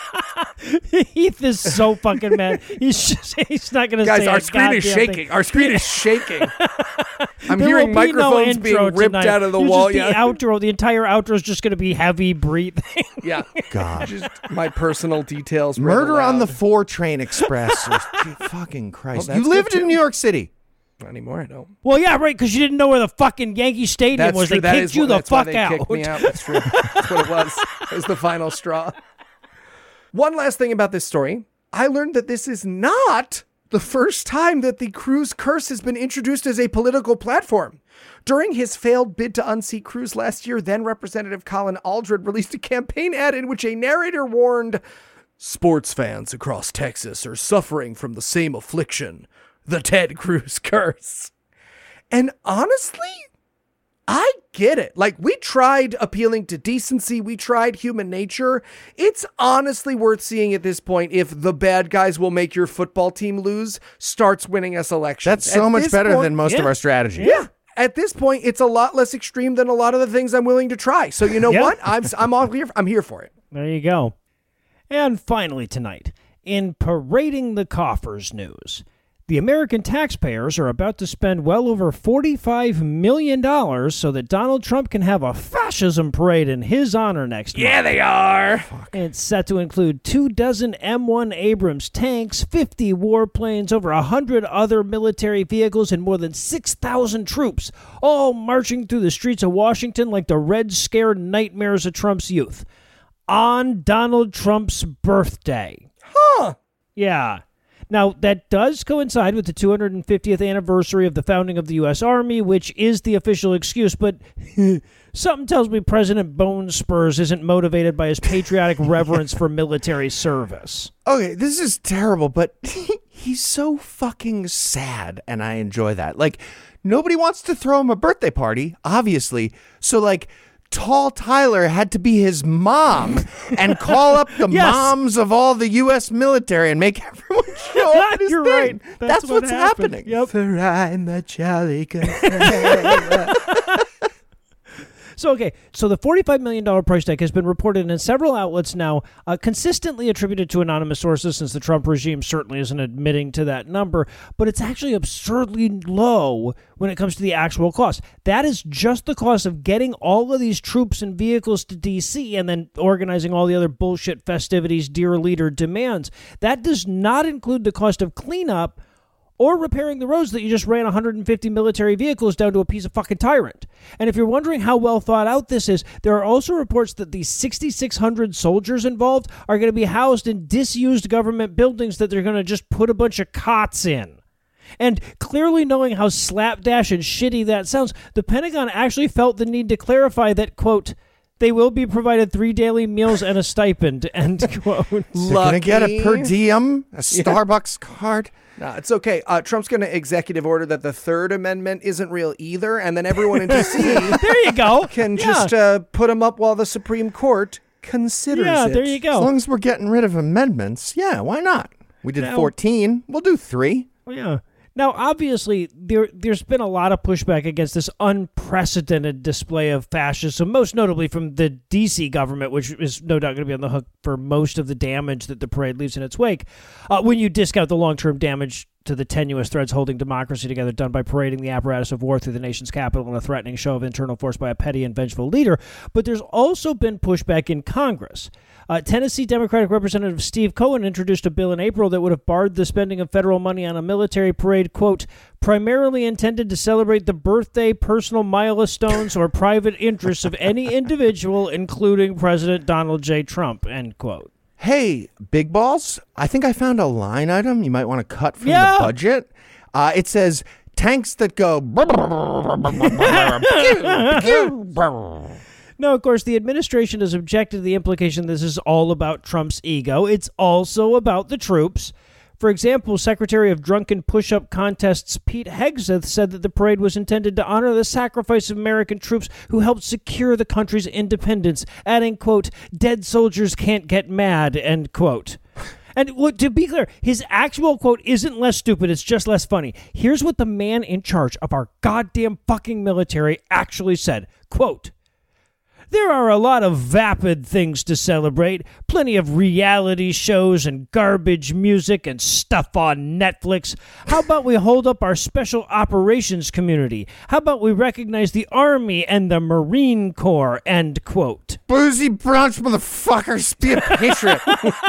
Heath is so fucking mad. He's not going to say Guys, our a screen is goddamn shaking. thing. Our screen is shaking. I'm There hearing will be no microphones being intro ripped tonight. out of the You're wall. just the outro. The entire outro is just going to be heavy breathing. Yeah. God. Just my personal details. read Murder on the aloud. 4 Train Express. Fucking Christ. Well, You that's lived good, in too. New York City. Not anymore, I don't. Well, yeah, right, because you didn't know where the fucking Yankee Stadium That's was. true. They That kicked is you what- the that's why fuck they out. kicked me out. That's true. That's what it was. It was the final straw. One last thing about this story. I learned that this is not the first time that the Cruz curse has been introduced as a political platform. During his failed bid to unseat Cruz last year, then Representative Colin Aldred released a campaign ad in which a narrator warned, sports fans across Texas are suffering from the same affliction, the Ted Cruz curse. And honestly, I get it. Like, we tried appealing to decency. We tried human nature. It's honestly worth seeing at this point if the bad guys will make your football team lose starts winning us elections. That's so At much this better point- than most of our strategies. Yeah. At this point, it's a lot less extreme than a lot of the things I'm willing to try. So you know Yeah. what? I'm all here. I'm here for it. There you go. And finally tonight, in parading the coffers news, the American taxpayers are about to spend well over $45 million so that Donald Trump can have a fascism parade in his honor next month. they are. It's set to include 24 M1 Abrams tanks, 50 warplanes, over 100 other military vehicles, and more than 6,000 troops, all marching through the streets of Washington like the Red Scare nightmares of Trump's youth. On Donald Trump's birthday. Huh. Yeah. Now, that does coincide with the 250th anniversary of the founding of the U.S. Army, which is the official excuse, but something tells me President Bone Spurs isn't motivated by his patriotic reverence for military service. Okay, this is terrible, but he's so fucking sad, and I enjoy that. Like, nobody wants to throw him a birthday party, obviously. So, like, Tall Tyler had to be his mom and call up the Yes. moms of all the U.S. military and make everyone show up at his You're thing. right. That's what what's happened. happening. Yep. For I'm a jolly good So the $45 million price tag has been reported in several outlets now, consistently attributed to anonymous sources, since the Trump regime certainly isn't admitting to that number, but it's actually absurdly low when it comes to the actual cost. That is just the cost of getting all of these troops and vehicles to D.C. and then organizing all the other bullshit festivities dear leader demands. That does not include the cost of cleanup or repairing the roads that you just ran 150 military vehicles down to a piece of fucking tyrant. And if you're wondering how well thought out this is, there are also reports that the 6,600 soldiers involved are going to be housed in disused government buildings that they're going to just put a bunch of cots in. And clearly knowing how slapdash and shitty that sounds, the Pentagon actually felt the need to clarify that, quote, they will be provided 3 daily meals and a stipend, end quote. They're going to get a per diem, a Starbucks card. No, it's okay. Trump's going to executive order that the Third Amendment isn't real either, and then everyone in D.C. there you go. can just put them up while the Supreme Court considers it. Yeah, there you go. As long as we're getting rid of amendments, yeah, why not? We did 14. We'll do 3. Yeah. Now, obviously, there's been a lot of pushback against this unprecedented display of fascism, most notably from the D.C. government, which is no doubt going to be on the hook for most of the damage that the parade leaves in its wake, when you discount the long-term damage to the tenuous threads holding democracy together done by parading the apparatus of war through the nation's capital in a threatening show of internal force by a petty and vengeful leader. But there's also been pushback in Congress. Tennessee Democratic Representative Steve Cohen introduced a bill in April that would have barred the spending of federal money on a military parade, quote, primarily intended to celebrate the birthday, personal milestones, or private interests of any individual, including President Donald J. Trump, end quote. Hey, Big Balls, I think I found a line item you might want to cut from the budget. It says, tanks that go... Now, of course, the administration has objected to the implication this is all about Trump's ego. It's also about the troops. For example, Secretary of Drunken Push-Up Contests Pete Hegseth said that the parade was intended to honor the sacrifice of American troops who helped secure the country's independence, adding, quote, dead soldiers can't get mad, end quote. And to be clear, his actual quote isn't less stupid, it's just less funny. Here's what the man in charge of our goddamn fucking military actually said, quote, there are a lot of vapid things to celebrate, plenty of reality shows and garbage music and stuff on Netflix. How about we hold up our special operations community? How about we recognize the Army and the Marine Corps, end quote. Boozy brunch, motherfuckers, be a patriot.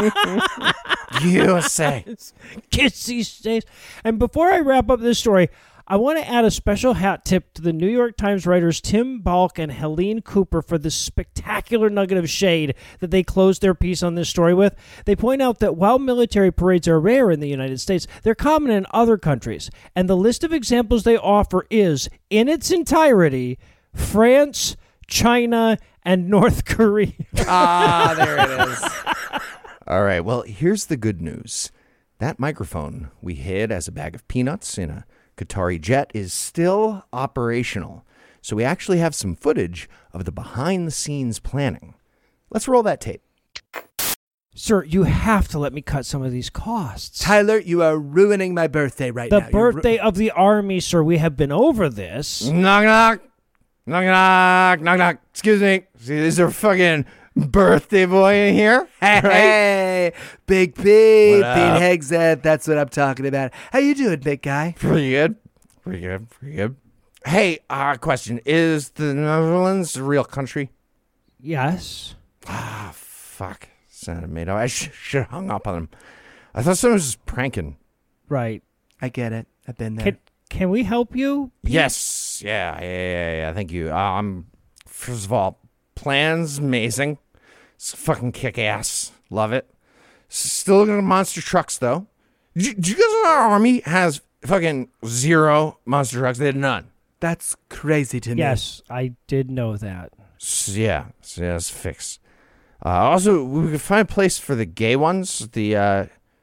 USA. Kiss these days. And before I wrap up this story, I want to add a special hat tip to the New York Times writers Tim Balk and Helene Cooper for the spectacular nugget of shade that they closed their piece on this story with. They point out that while military parades are rare in the United States, they're common in other countries. And the list of examples they offer is, in its entirety, France, China, and North Korea. Ah, there it is. All right, well, here's the good news. That microphone we hid as a bag of peanuts in a Qatari jet is still operational. So we actually have some footage of the behind-the-scenes planning. Let's roll that tape. Sir, you have to let me cut some of these costs. Tyler, you are ruining my birthday right now. The birthday of the Army, sir. We have been over this. Knock, knock. Knock, knock. Knock, knock. Excuse me. See, is there a fucking birthday boy in here? Hey, Big Pete, Pete Hegseth. That's what I'm talking about. How you doing, big guy? Pretty good. Pretty good. Pretty good. Hey, question. Is the Netherlands a real country? Yes. Ah, fuck. Son of a I should have hung up on him. I thought someone was just pranking. Right. I get it. I've been there. Can we help you? Yes. Yeah. Thank you. First of all, plan's amazing. It's fucking kick-ass. Love it. Still got monster trucks, though. Did you guys know our Army has fucking 0 monster trucks? They had none. That's crazy to me. Yes, I did know that. Yeah, it's fixed. Also, we could find a place for the gay ones. The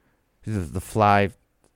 fly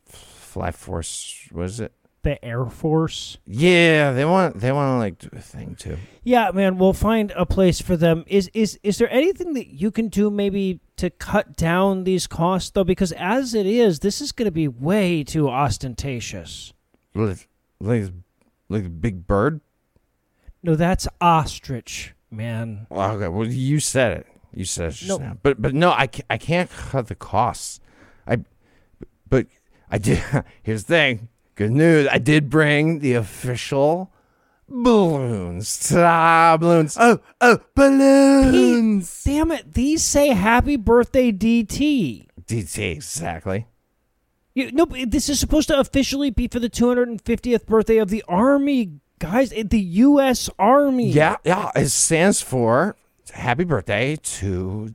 force. What is it? The Air Force. Yeah, they want to like do a thing too. Yeah, man, we'll find a place for them. Is there anything that you can do maybe to cut down these costs though? Because as it is, this is going to be way too ostentatious. Like a big bird. No, that's ostrich, man. Well, okay, well, you said it. You said it just No. now. But no, I can't cut the costs. But I did. Here's the thing. Good news. I did bring the official balloons. Ta-da, balloons. Oh, balloons. Pete, damn it. These say happy birthday DT. DT, exactly. No, this is supposed to officially be for the 250th birthday of the Army, guys. The U.S. Army. Yeah. It stands for happy birthday to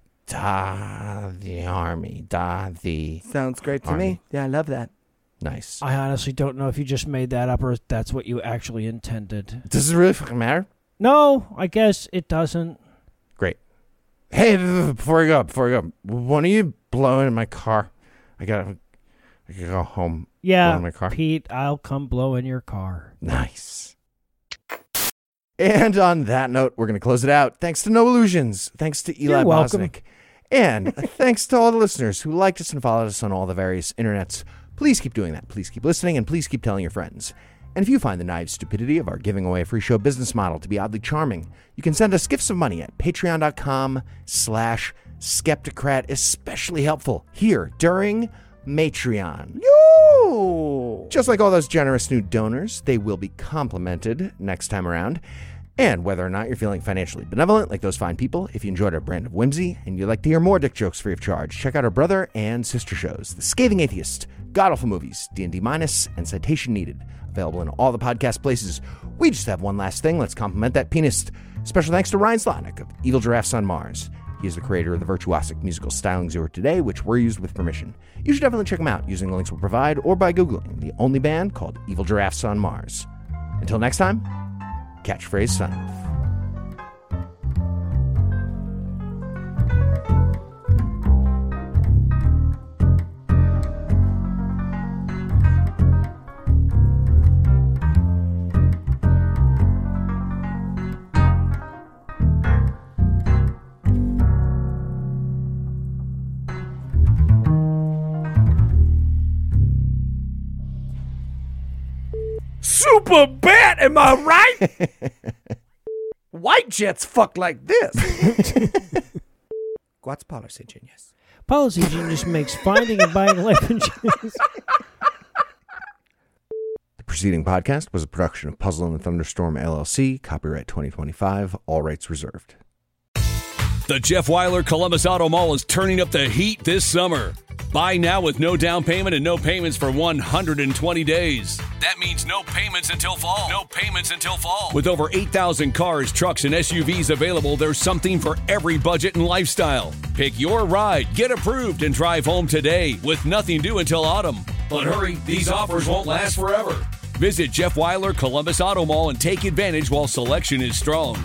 the Army. the Sounds great to Army. me. Yeah, I love that. Nice. I honestly don't know if you just made that up or if that's what you actually intended. Does it really fucking matter? No, I guess it doesn't. Great. Hey, before we go, when are you blowing in my car? I gotta go home. Yeah, blow in my car. Pete, I'll come blow in your car. Nice. And on that note, we're going to close it out. Thanks to No Illusions. Thanks to Eli You're welcome. Bosnick. And thanks to all the listeners who liked us and followed us on all the various internets. Please keep doing that. Please keep listening, and please keep telling your friends. And if you find the naive stupidity of our giving away a free show business model to be oddly charming, you can send us gifts of money at patreon.com/skeptocrat, especially helpful here during Matreon. Yo! Just like all those generous new donors, they will be complimented next time around. And whether or not you're feeling financially benevolent like those fine people, if you enjoyed our brand of whimsy and you'd like to hear more dick jokes free of charge, check out our brother and sister shows, The Scathing Atheist, God-Awful Movies, D&D Minus, and Citation Needed. Available in all the podcast places. We just have one last thing. Let's compliment that pianist. Special thanks to Ryan Slotnick of Evil Giraffes on Mars. He is the creator of the virtuosic musical stylings you heard today, which were used with permission. You should definitely check them out using the links we'll provide or by Googling the only band called Evil Giraffes on Mars. Until next time, catchphrase sign off. Super bat, am I right? White jets fuck like this. What's Policy Genius? Policy Genius makes finding and buying life insurance. The preceding podcast was a production of Puzzle and the Thunderstorm, LLC, copyright 2025, all rights reserved. The Jeff Weiler Columbus Auto Mall is turning up the heat this summer. Buy now with no down payment and no payments for 120 days. That means no payments until fall. No payments until fall. With over 8,000 cars, trucks, and SUVs available, there's something for every budget and lifestyle. Pick your ride, get approved, and drive home today with nothing due until autumn. But hurry, these offers won't last forever. Visit Jeff Weiler Columbus Auto Mall and take advantage while selection is strong.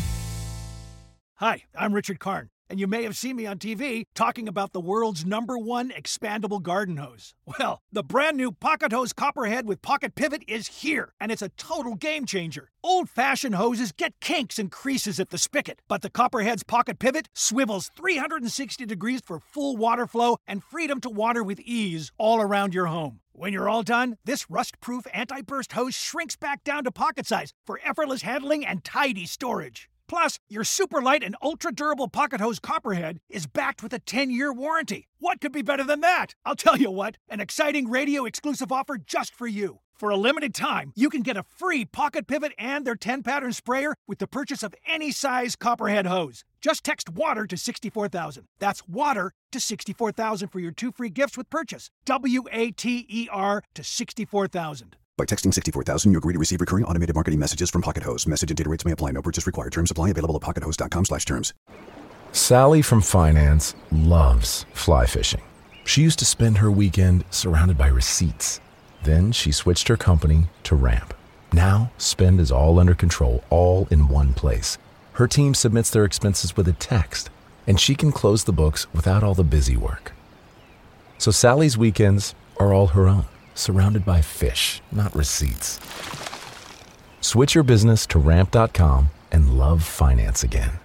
Hi, I'm Richard Karn, and you may have seen me on TV talking about the world's #1 expandable garden hose. Well, the brand new Pocket Hose Copperhead with Pocket Pivot is here, and it's a total game changer. Old-fashioned hoses get kinks and creases at the spigot, but the Copperhead's Pocket Pivot swivels 360 degrees for full water flow and freedom to water with ease all around your home. When you're all done, this rust-proof anti-burst hose shrinks back down to pocket size for effortless handling and tidy storage. Plus, your super light and ultra-durable Pocket Hose Copperhead is backed with a 10-year warranty. What could be better than that? I'll tell you what, an exciting radio-exclusive offer just for you. For a limited time, you can get a free Pocket Pivot and their 10-pattern sprayer with the purchase of any size Copperhead hose. Just text WATER to 64,000. That's WATER to 64,000 for your 2 free gifts with purchase. WATER to 64,000. By texting 64,000, you agree to receive recurring automated marketing messages from Pocket Hose. Message and data rates may apply. No purchase required. Terms apply. Available at pockethose.com/terms. Sally from finance loves fly fishing. She used to spend her weekend surrounded by receipts. Then she switched her company to Ramp. Now, spend is all under control, all in one place. Her team submits their expenses with a text, and she can close the books without all the busy work. So Sally's weekends are all her own, surrounded by fish, not receipts. Switch your business to Ramp.com and love finance again.